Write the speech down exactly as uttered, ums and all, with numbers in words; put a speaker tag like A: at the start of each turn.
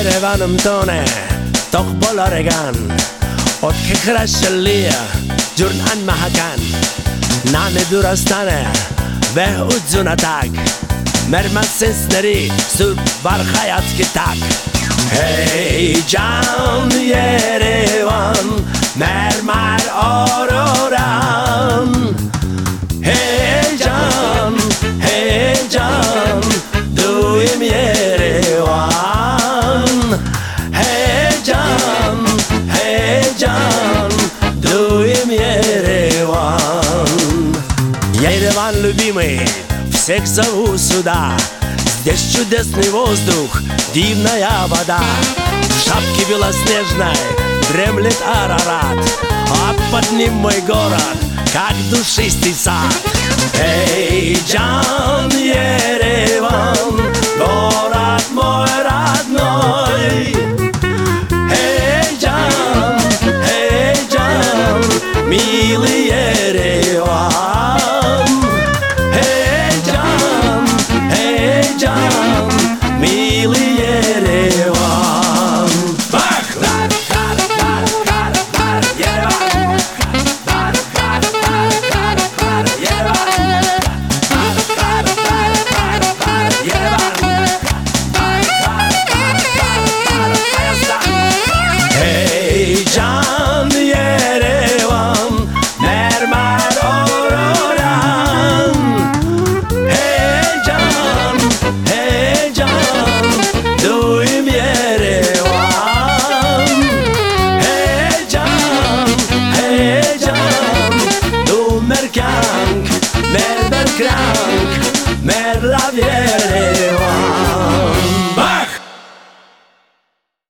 A: Ереваном тоне, тох болареган, от кехрашалия, джурнан махакан, наме дурастане, ve uzun atak, mermer sesleri sür var hayat gitak. Hey can Yerevan, mermer aroran. Hey can, hey can, duyum Yerevan. Hey can, hey can, duyum Yerevan. Ереван, любимый, всех зову сюда. Здесь чудесный воздух, дивная вода. В шапке белоснежной дремлет Арарат, а под ним мой город, как душистый сад. Эй, Джан Ереван, город мой родной.